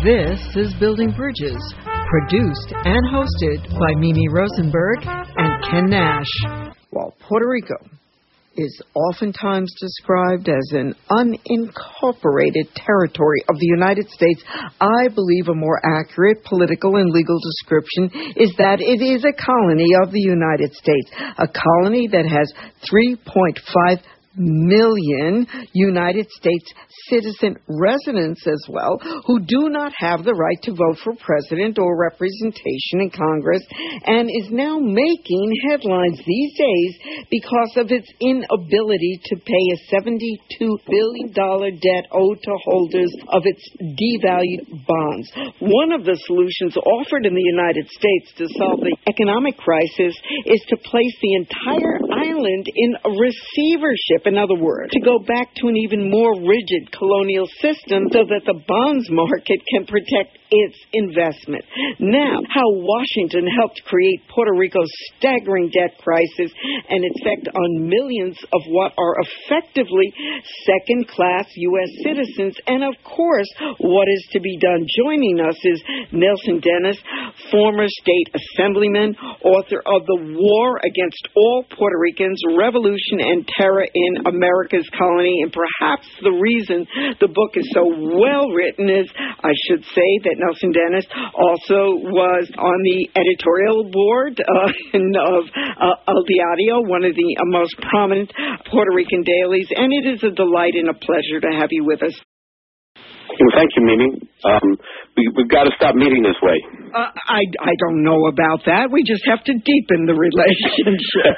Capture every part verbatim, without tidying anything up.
This is Building Bridges, produced and hosted by Mimi Rosenberg and Ken Nash. While Puerto Rico is oftentimes described as an unincorporated territory of the United States, I believe a more accurate political and legal description is that it is a colony of the United States, a colony that has three point five million United States citizen residents as well, who do not have the right to vote for president or representation in Congress, and is now making headlines these days because of its inability to pay a seventy-two billion dollars debt owed to holders of its devalued bonds. One of the solutions offered in the United States to solve the economic crisis is to place the entire island in a receivership. In other words, to go back to an even more rigid colonial system so that the bonds market can protect its investment. Now, how Washington helped create Puerto Rico's staggering debt crisis and its effect on millions of what are effectively second-class U S citizens, and of course, what is to be done. Joining us is Nelson Denis, former state assemblyman, author of The War Against All Puerto Ricans, Revolution and Terror in America's Colony, and perhaps the reason the book is so well written is, I should say, that Nelson Denis also was on the editorial board uh, of uh, El Diario, one of the uh, most prominent Puerto Rican dailies, and it is a delight and a pleasure to have you with us. Well, thank you, Mimi. Um, we, we've got to stop meeting this way. Uh, I, I don't know about that. We just have to deepen the relationship.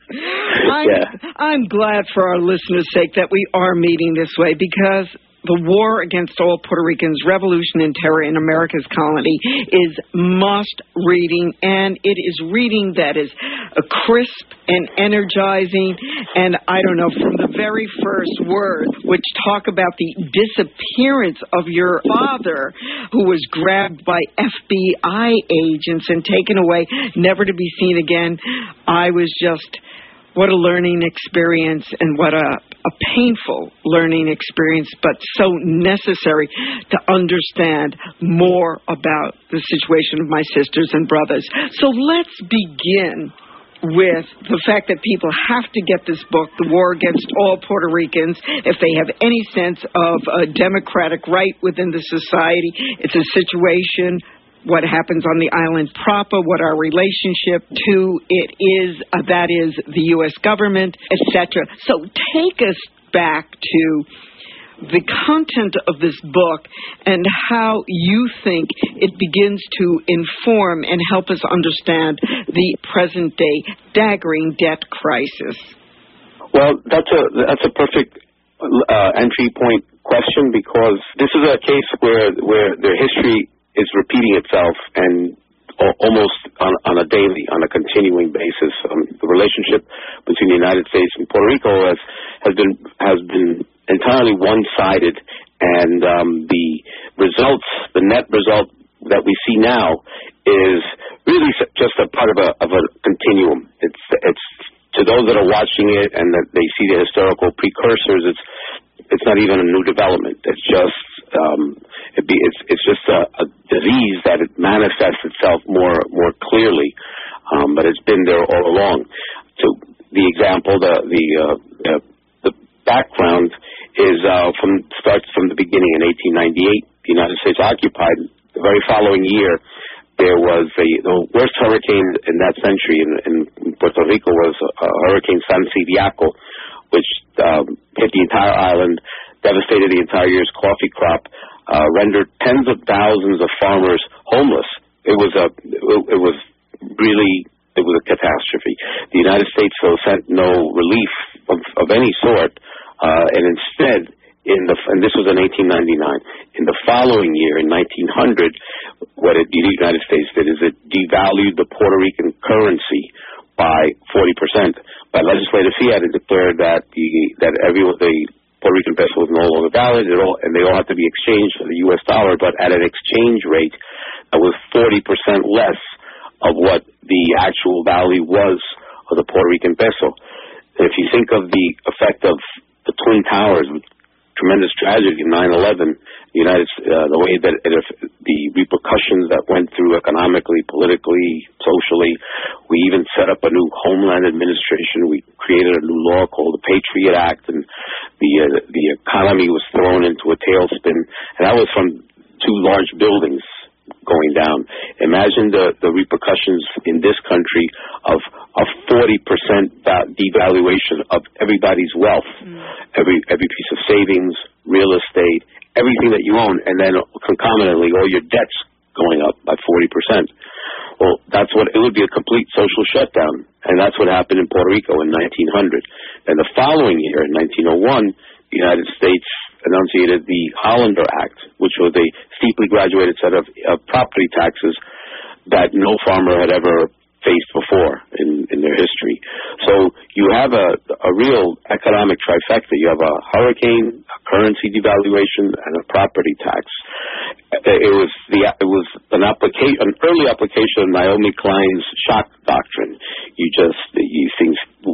I'm, yeah. I'm glad for our listeners' sake that we are meeting this way, because The War Against All Puerto Ricans, Revolution and Terror in America's Colony is must reading, and it is reading that is uh, crisp and energizing, and I don't know, from the very first words, which talk about the disappearance of your father, who was grabbed by F B I agents and taken away, never to be seen again. I was just... What a learning experience, and what a, a painful learning experience, but so necessary to understand more about the situation of my sisters and brothers. So let's begin with the fact that people have to get this book, The War Against All Puerto Ricans, if they have any sense of a democratic right within the society. It's a situation, what happens on the island proper, what our relationship to it is, uh, that is the U S government, et cetera. So take us back to the content of this book and how you think it begins to inform and help us understand the present-day staggering debt crisis. Well, that's a that's a perfect uh, entry point question, because this is a case where where the history is repeating itself, and almost on, on a daily, on a continuing basis. Um, the relationship between the United States and Puerto Rico has, has been has been entirely one-sided, and um, the results, the net result that we see now, is really just a part of a of a continuum. It's it's to those that are watching it and that they see the historical precursors. It's it's not even a new development. It's just um, it be, it's it's just a, a disease that it manifests itself more more clearly, um, but it's been there all along. So the example, the the uh, the, the background is uh, from starts from the beginning in eighteen ninety-eight. The United States occupied. The very following year, there was a, the worst hurricane in that century in, in Puerto Rico was uh, Hurricane San Ciriaco, which um, hit the entire island, devastated the entire year's coffee crop, uh, rendered tens of thousands of farmers homeless. It was a, it was really, it was a catastrophe. The United States, though, sent no relief of, of any sort, uh, and instead, in the, and this was in eighteen ninety-nine. In the following year, in nineteen hundred, what it, the United States did is it devalued the Puerto Rican currency by forty percent. By legislative fiat, it declared that the that every the Puerto Rican peso was no longer valid at all, and they all had to be exchanged for the U S dollar, but at an exchange rate that was forty percent less of what the actual value was of the Puerto Rican peso. And if you think of the effect of the Twin Towers, which tremendous tragedy, nine eleven, the United, uh, the way that it, the repercussions that went through economically, politically, socially. We even set up a new Homeland Administration. We created a new law called the Patriot Act, and the uh, the economy was thrown into a tailspin. And that was from two large buildings going down. Imagine the, the repercussions in this country of a forty percent devaluation of everybody's wealth, mm. every every piece of savings, real estate, everything that you own, and then concomitantly all your debts going up by forty percent. Well, that's what it would be, a complete social shutdown, and that's what happened in Puerto Rico in nineteen hundred. And the following year, in nineteen oh one, the United States enunciated the Hollander Act, which was a steeply graduated set of uh, property taxes that no farmer had ever faced before in, in their history. So you have a, a real economic trifecta. You have a hurricane, a currency devaluation, and a property tax. It was the it was an application, an early application of Naomi Klein's shock doctrine. You just these things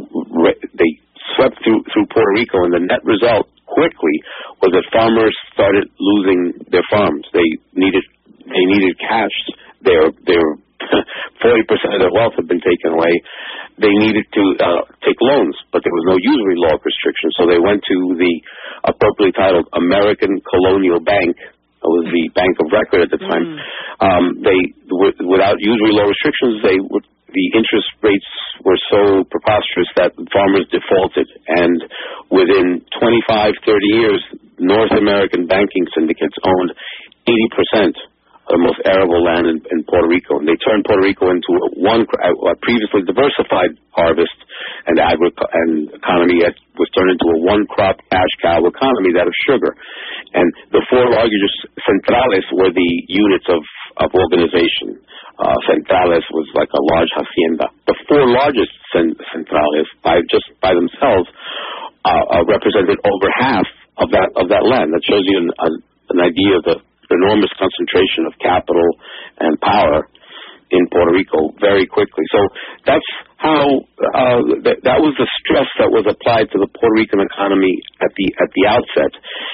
they swept through through Puerto Rico, and the net result quickly was that farmers started losing their farms. They needed they needed cash. Their their forty percent of their wealth had been taken away. They needed to uh, take loans, but there was no usury log restriction. So they went to the appropriately titled American Colonial Bank. It was the bank of record at the time. Mm. Um, they, w- without usury law restrictions, they would, the interest rates were so preposterous that farmers defaulted. And within twenty-five, thirty years, North American banking syndicates owned eighty percent of the most arable land in, in Puerto Rico. And they turned Puerto Rico into a one a previously diversified harvest and agri- and economy that was turned into a one-crop cash cow economy, that of sugar. And the four largest centrales were the units of, of organization. Uh, centrales was like a large hacienda. The four largest centrales, by just by themselves, uh, uh, represented over half of that of that land. That shows you an, a, an idea of the enormous concentration of capital and power in Puerto Rico very quickly. So that's how uh, th- that was the stress that was applied to the Puerto Rican economy at the at the outset,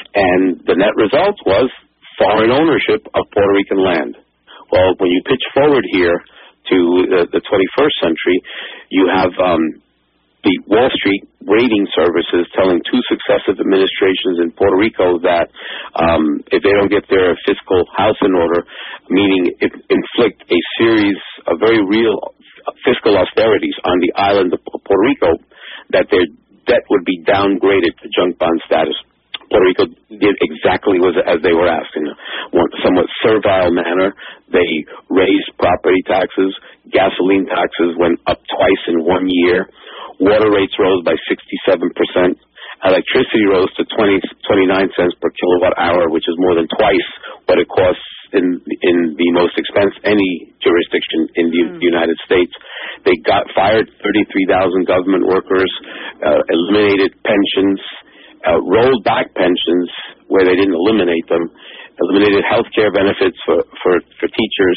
and the net result was foreign ownership of Puerto Rican land. Well, when you pitch forward here to the, the twenty-first century, you have um, the Wall Street rating services telling two successive administrations in Puerto Rico that um, if they don't get their fiscal house in order, meaning it, inflict a series of very real fiscal austerities on the island of Puerto Rico, that their debt would be downgraded to junk bond status. Puerto Rico did exactly as they were asked in a somewhat servile manner. They raised property taxes. Gasoline taxes went up twice in one year. Water rates rose by sixty-seven percent. Electricity rose to twenty, twenty-nine cents per kilowatt hour, which is more than twice what it costs in in the most expensive any jurisdiction in the mm. United States. They got fired thirty-three thousand government workers, uh, eliminated pensions, uh, rolled back pensions where they didn't eliminate them, eliminated health care benefits for, for, for teachers,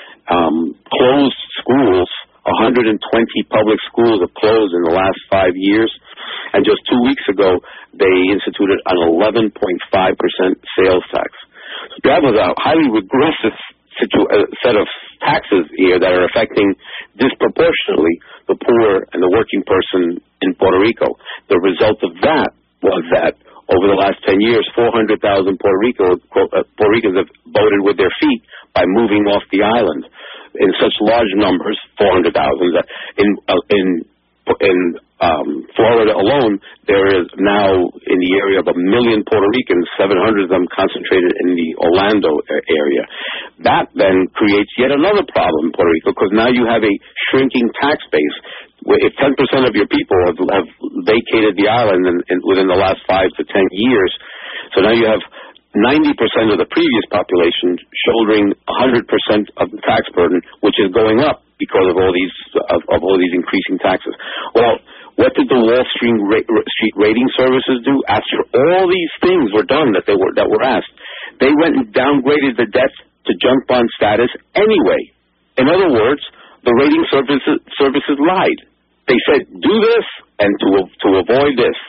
um, closed schools. one hundred twenty public schools have closed in the last five years. And just two weeks ago, they instituted an eleven point five percent sales tax. So that was a highly regressive situ- uh, set of taxes here that are affecting disproportionately the poor and the working person in Puerto Rico. The result of that was that over the last ten years, four hundred thousand Puerto Rico, uh, Puerto Ricans have voted with their feet by moving off the island in such large numbers, four hundred thousand. In uh, in in um, Florida alone, there is now in the area of a million Puerto Ricans, seven hundred of them concentrated in the Orlando area. That then creates yet another problem in Puerto Rico, because now you have a shrinking tax base. If ten percent of your people have, have vacated the island in, in, within the last five to ten years, so now you have ninety percent of the previous population shouldering one hundred percent of the tax burden, which is going up because of all these of, of all these increasing taxes. Well, what did the Wall Street, ra- Street rating services do after all these things were done that they were that were asked? They went and downgraded the debt to junk bond status anyway. In other words, the rating services services lied. They said, do this and to to avoid this.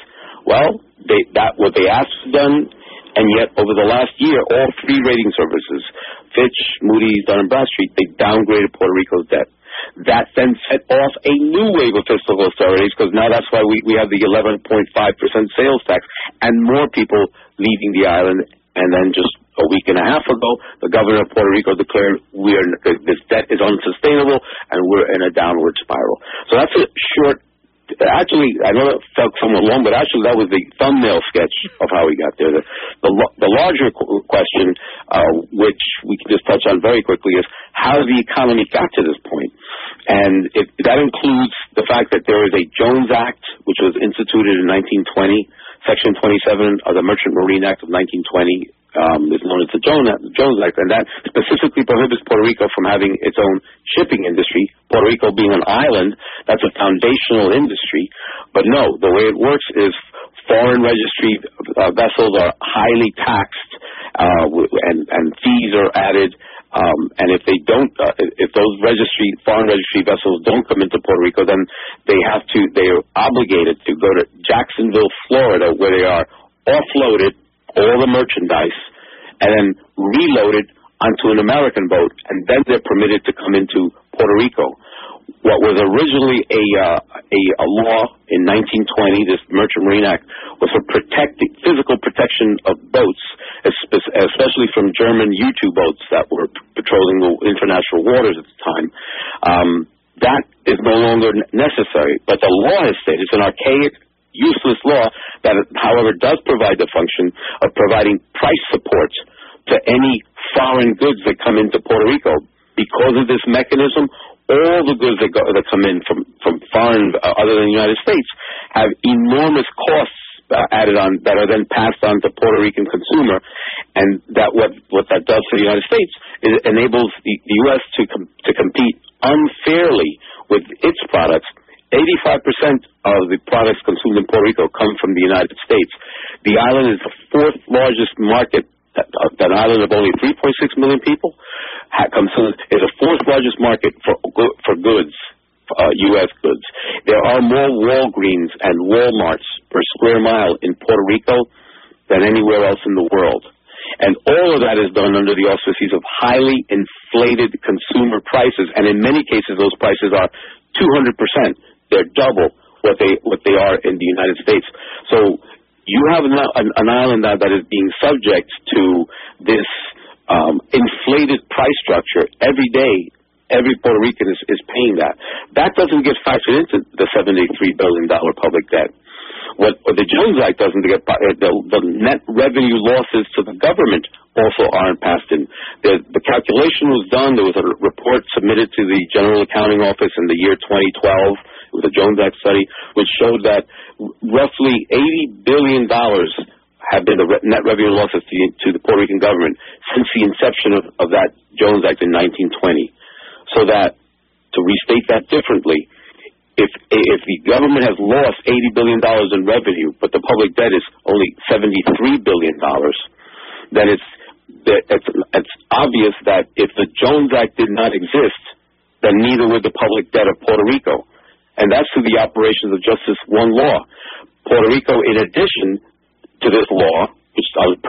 Well, they, that what they asked was done, and yet over the last year, all three rating services, Fitch, Moody's, Dun and Bradstreet, they downgraded Puerto Rico's debt. That then set off a new wave of fiscal austerities, because now that's why we, we have the eleven point five percent sales tax and more people leaving the island. And then just a week and a half ago, the governor of Puerto Rico declared we are, this debt is unsustainable and we're in a downward spiral. So that's a short, actually, I know it felt somewhat long, but actually that was the thumbnail sketch of how we got there. The, the, the larger question, uh, which we can just touch on very quickly, is how the economy got to this point. And it, that includes the fact that there is a Jones Act, which was instituted in nineteen twenty. Section twenty-seven of the Merchant Marine Act of nineteen twenty um, is known as the Jones Act, and that specifically prohibits Puerto Rico from having its own shipping industry. Puerto Rico being an island, that's a foundational industry. But no, the way it works is foreign registry uh, vessels are highly taxed, uh, and, and fees are added. Um, and if they don't, uh, if those registry, foreign registry vessels don't come into Puerto Rico, then they have to, they are obligated to go to Jacksonville, Florida, where they are offloaded, all the merchandise, and then reloaded onto an American boat, and then they're permitted to come into Puerto Rico. What was originally a, uh, a, a law in nineteen twenty, this Merchant Marine Act, was for protecting, physical protection of boats, especially from German U two boats that were patrolling the international waters at the time. Um, that is no longer necessary. But the law has stated, it's an archaic, useless law that, however, does provide the function of providing price support to any foreign goods that come into Puerto Rico. Because of this mechanism, all the goods that, go, that come in from, from foreign, uh, other than the United States, have enormous costs uh, added on that are then passed on to Puerto Rican consumer, and that what, what that does for the United States is it enables the, the U S to com- to compete unfairly with its products. eighty-five percent of the products consumed in Puerto Rico come from the United States. The island is the fourth largest market. That, uh, that island of only three point six million people ha, comes to, is the fourth largest market for for goods, uh, U S goods. There are more Walgreens and Walmarts per square mile in Puerto Rico than anywhere else in the world. And all of that is done under the auspices of highly inflated consumer prices, and in many cases those prices are two hundred percent. They're double what they what they are in the United States. So you have an, an, an island now that is being subject to this um, inflated price structure every day. Every Puerto Rican is, is paying that. That doesn't get factored into the seventy-three billion dollars public debt. What, what the Jones Act doesn't get, the, the net revenue losses to the government also aren't passed in. The, the calculation was done. There was a report submitted to the General Accounting Office in the year twenty twelve. It was a Jones Act study, which showed that roughly eighty billion dollars have been the net revenue losses to, to the Puerto Rican government since the inception of, of that Jones Act in nineteen twenty. So that, to restate that differently, if if the government has lost eighty billion dollars in revenue, but the public debt is only seventy-three billion dollars, then it's, it's, it's obvious that if the Jones Act did not exist, then neither would the public debt of Puerto Rico. And that's through the operations of just this one law. Puerto Rico, in addition to this law, which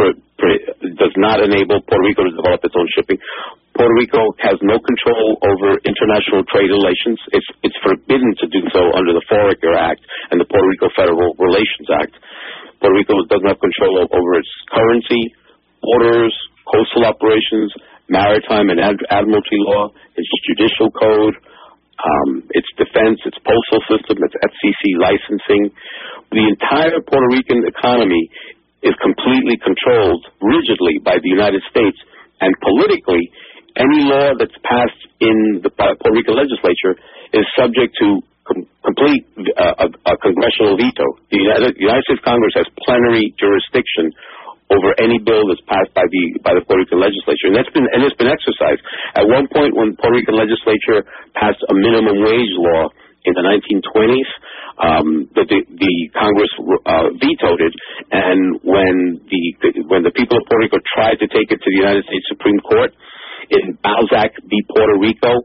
does not enable Puerto Rico to develop its own shipping, Puerto Rico has no control over international trade relations. It's, it's forbidden to do so under the Foraker Act and the Puerto Rico Federal Relations Act. Puerto Rico doesn't have control over its currency, borders, coastal operations, maritime and ad- admiralty law, its judicial code, Um, its defense, its postal system, its F C C licensing. The entire Puerto Rican economy is completely controlled rigidly by the United States, and politically, any law that's passed in the Puerto Rican legislature is subject to com- complete uh, a, a congressional veto. The United, United States Congress has plenary jurisdiction over any bill that's passed by the by the Puerto Rican legislature, and that's been and it's been exercised. At one point, when the Puerto Rican legislature passed a minimum wage law in the nineteen twenties, um, the, the the Congress uh, vetoed it, and when the when the people of Puerto Rico tried to take it to the United States Supreme Court in Balzac v. Puerto Rico,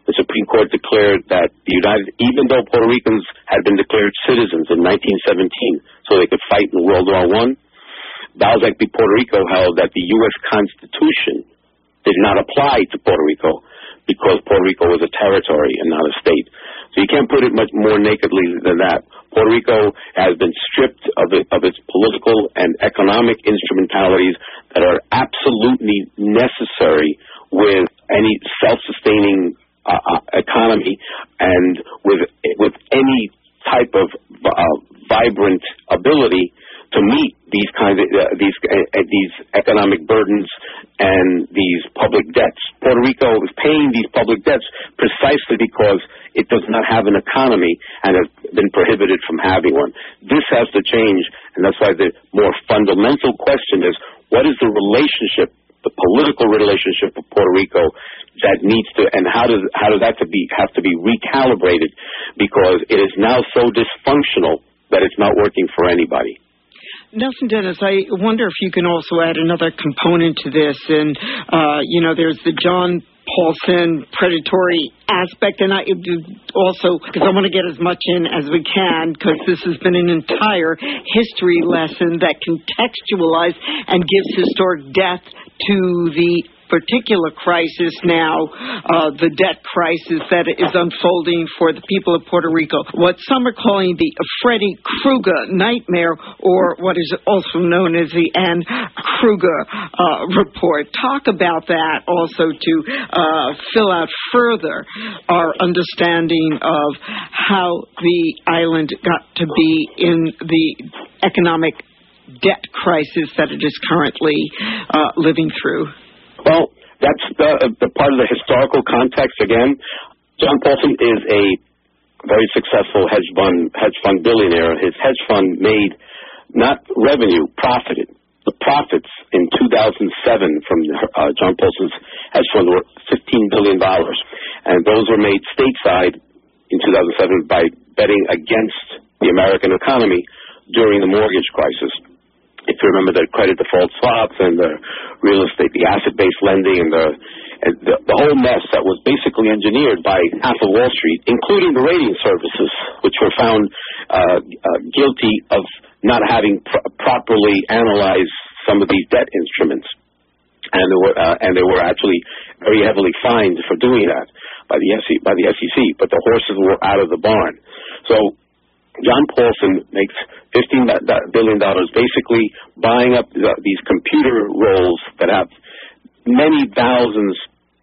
the Supreme Court declared that the United, even though Puerto Ricans had been declared citizens in nineteen seventeen, so they could fight in World War One, Balzac v. Puerto Rico held that the U S Constitution did not apply to Puerto Rico because Puerto Rico was a territory and not a state. So you can't put it much more nakedly than that. Puerto Rico has been stripped of, it, of its political and economic instrumentalities that are absolutely necessary with any self-sustaining uh, uh, economy and with with any type of uh, vibrant ability to meet these kinds of uh, these uh, these economic burdens and these public debts. Puerto Rico is paying these public debts precisely because it does not have an economy and has been prohibited from having one. This has to change, and that's why the more fundamental question is, what is the relationship, the political relationship of Puerto Rico that needs to, and how does how does that to be have to be recalibrated, because it is now so dysfunctional that it's not working for anybody. Nelson Dennis, I wonder if you can also add another component to this. And, uh, you know, there's the John Paulson predatory aspect, and I also, because I want to get as much in as we can, because this has been an entire history lesson that contextualized and gives historic depth to the particular crisis now, uh, the debt crisis that is unfolding for the people of Puerto Rico. What some are calling the Freddy Krueger nightmare, or what is also known as the Anne Krueger uh, report. Talk about that also to uh, fill out further our understanding of how the island got to be in the economic debt crisis that it is currently uh, living through. Well, that's the, the part of the historical context. Again, John Paulson is a very successful hedge fund hedge fund billionaire. His hedge fund made not revenue, profited. The profits in two thousand seven from uh, John Paulson's hedge fund were fifteen billion dollars, and those were made stateside in two thousand seven by betting against the American economy during the mortgage crisis. If you remember the credit default swaps and the real estate, the asset-based lending, and the, and the the whole mess that was basically engineered by half of Wall Street, including the rating services, which were found uh, uh, guilty of not having pr- properly analyzed some of these debt instruments, and they were uh, and they were actually very heavily fined for doing that by the S E C, by the S E C. But the horses were out of the barn. So John Paulson makes fifteen billion dollars basically buying up the, these computer rolls that have many thousands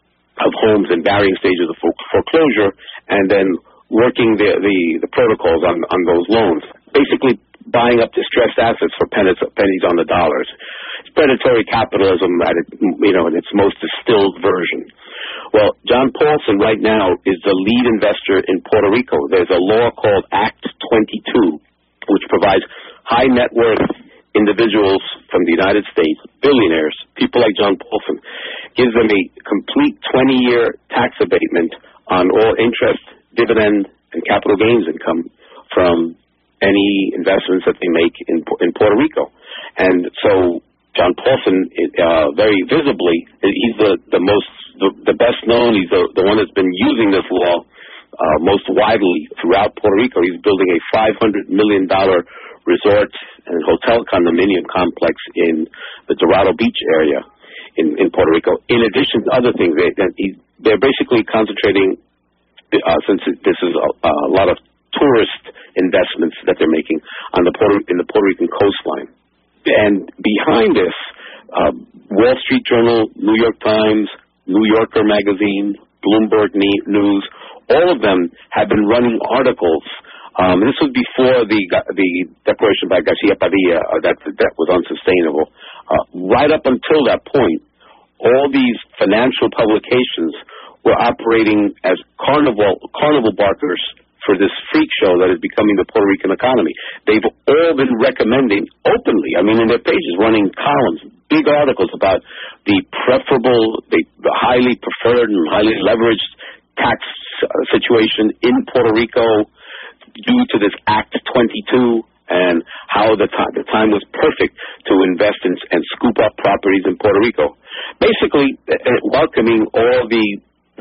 of homes in varying stages of foreclosure, and then working the, the, the protocols on, on those loans. Basically buying up distressed assets for pennies, pennies on the dollars. It's predatory capitalism at it, you know, in its most distilled version. Well, John Paulson right now is the lead investor in Puerto Rico. There's a law called Act twenty-two, which provides high net worth individuals from the United States, billionaires, people like John Paulson, gives them a complete twenty-year tax abatement on all interest, dividend, and capital gains income from any investments that they make in in Puerto Rico. And so John Paulson, uh, very visibly, he's the, the most, the, the best known, he's the, the one that's been using this law uh, most widely throughout Puerto Rico. He's building a five hundred million dollars resort and hotel condominium complex in the Dorado Beach area in, in Puerto Rico. In addition to other things, they, he, they're basically concentrating, uh, since this is a, a lot of tourist investments that they're making on the Puerto, in the Puerto Rican coastline. And behind this, uh, Wall Street Journal, New York Times, New Yorker Magazine, Bloomberg News, all of them have been running articles. Um, this was before the the declaration by Garcia Padilla uh, that the debt was unsustainable. Uh, right up until that point, all these financial publications were operating as carnival carnival barkers for this freak show that is becoming the Puerto Rican economy. They've all been recommending openly, I mean, in their pages, running columns, big articles about the preferable, the, the highly preferred and highly leveraged tax uh, situation in Puerto Rico due to this Act twenty-two, and how the time, the time was perfect to invest in, and scoop up properties in Puerto Rico. Basically, uh, welcoming all the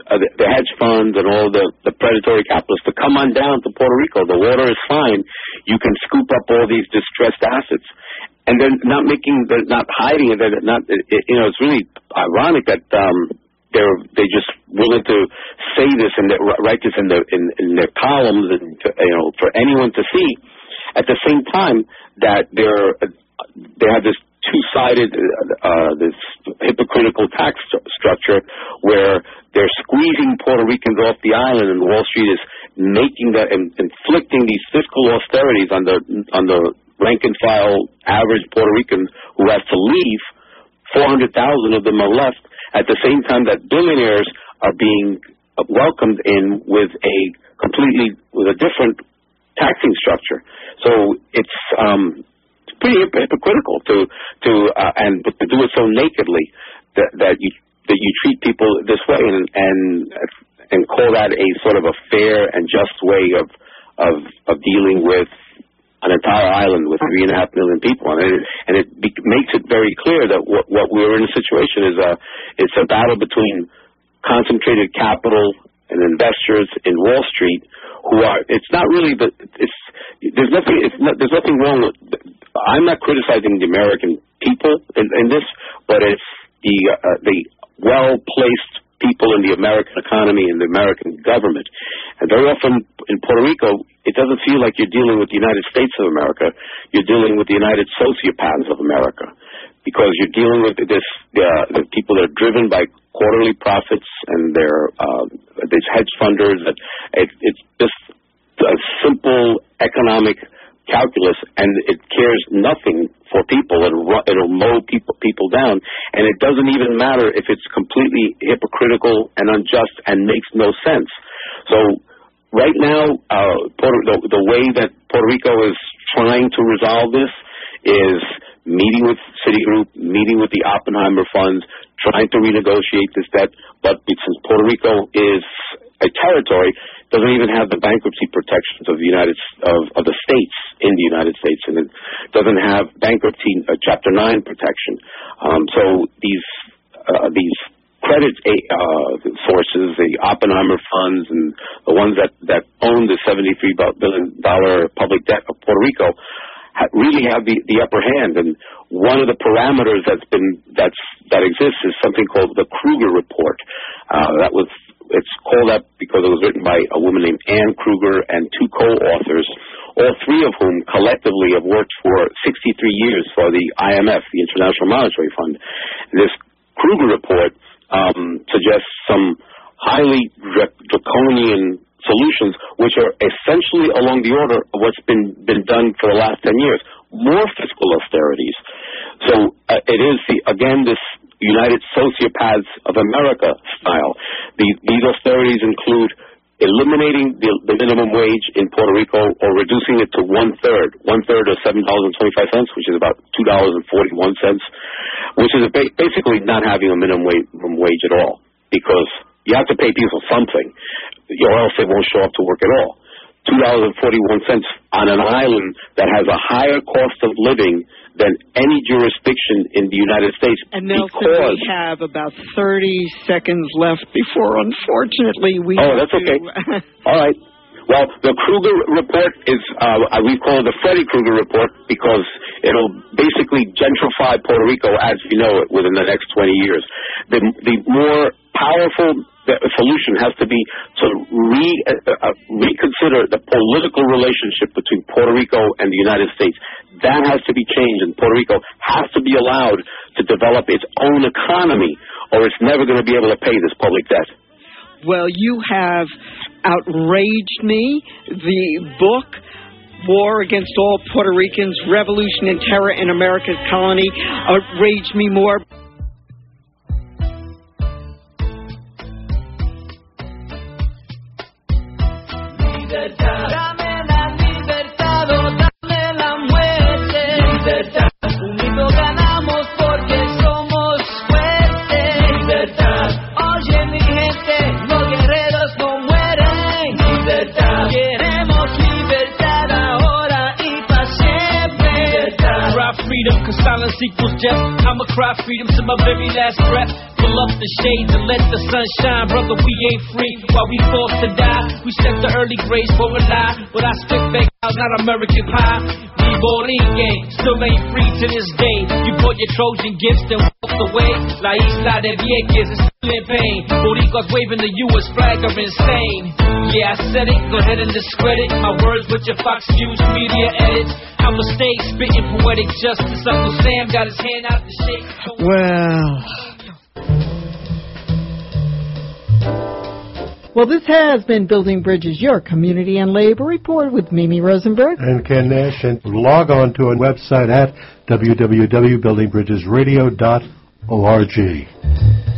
uh, the, the hedge funds and all the, the predatory capitalists to come on down to Puerto Rico. The water is fine. You can scoop up all these distressed assets. And they're not making, they're not hiding it. They're not, it, you know, it's really ironic that um, they're they just willing to say this and write this in their in, in their columns and to, you know, for anyone to see. At the same time that they're they have this two-sided, uh, this hypocritical tax st- structure where they're squeezing Puerto Ricans off the island, and Wall Street is making that, in, inflicting these fiscal austerities on the on the rank-and-file average Puerto Rican who has to leave. four hundred thousand of them are left. At the same time that billionaires are being welcomed in with a completely with a different taxing structure. So it's um, pretty hypocritical to to uh, and to do it so nakedly that, that you that you treat people this way and and and call that a sort of a fair and just way of of, of dealing with an entire island with three and a half million people, and it, and it be, makes it very clear that what, what we're in a situation is a it's a battle between concentrated capital and investors in Wall Street who are. It's not really the it's. There's nothing. It's not, there's nothing wrong with. I'm not criticizing the American people in, in this, but it's the uh, the well-placed people in the American economy and the American government. And very often in Puerto Rico, it doesn't feel like you're dealing with the United States of America. You're dealing with the United Sociopaths of America, because you're dealing with this uh, the people that are driven by quarterly profits and they're uh, these hedge funders. That it, it's just a simple economic calculus, and it cares nothing for people. It'll, it'll mow people people down, and it doesn't even matter if it's completely hypocritical and unjust and makes no sense. So right now, uh, Puerto, the, the way that Puerto Rico is trying to resolve this is meeting with Citigroup, meeting with the Oppenheimer funds, trying to renegotiate this debt. But since Puerto Rico is a territory, doesn't even have the bankruptcy protections of the United of, of the states in the United States, and it doesn't have bankruptcy uh, Chapter Nine protection. Um, so these uh, these credit uh, sources, the Oppenheimer funds, and the ones that, that own the seventy-three billion dollars public debt of Puerto Rico, ha- really have the, the upper hand. And one of the parameters that's been that's that exists is something called the Kruger Report. Uh, that was It's called that because it was written by a woman named Anne Kruger and two co-authors, all three of whom collectively have worked for sixty-three years for the I M F, the International Monetary Fund. This Kruger Report um, suggests some highly draconian solutions, which are essentially along the order of what's been, been done for the last ten years, more fiscal austerities. So uh, it is, the, again, this United Sociopaths of America style. These, these austerities include eliminating the, the minimum wage in Puerto Rico or reducing it to one-third, one-third of seven dollars and twenty-five cents, which is about two dollars and forty-one cents, which is ba- basically not having a minimum wage, minimum wage at all, because you have to pay people something, or else they won't show up to work at all. two dollars and forty-one cents on an island that has a higher cost of living than any jurisdiction in the United States. And Nelson, we have about thirty seconds left before, unfortunately, we Oh, that's to... okay. All right. Well, the Kruger Report is, uh, we call it the Freddy Krueger Report because it'll basically gentrify Puerto Rico as we know it within the next twenty years. The, the more powerful the solution has to be to re, uh, uh, reconsider the political relationship between Puerto Rico and the United States. That has to be changed, and Puerto Rico has to be allowed to develop its own economy, or it's never going to be able to pay this public debt. Well, you have outraged me. The book, War Against All Puerto Ricans, Revolution and Terror in America's Colony, outraged me more. Freedom, cause silence equals death. I'ma cry freedom to my very last breath. Pull up the shades and let the sun shine. Brother, we ain't free while we forced to die. We set the early grades for a lie, but I spit fake out, not American pie. We Borinque, still ain't free to this day. You bought your Trojan gifts and walked away. La Isla de Vieques is still in pain. Boricuas waving the U S flag are insane. Yeah, I said it, go ahead and discredit my words with your Fox News media edits. I'ma stay spitting poetic justice. Uncle Sam got his hand out to shake. Well... Well, this has been Building Bridges, your community and labor report with Mimi Rosenberg and Ken Nash. And log on to our website at w w w dot building bridges radio dot org.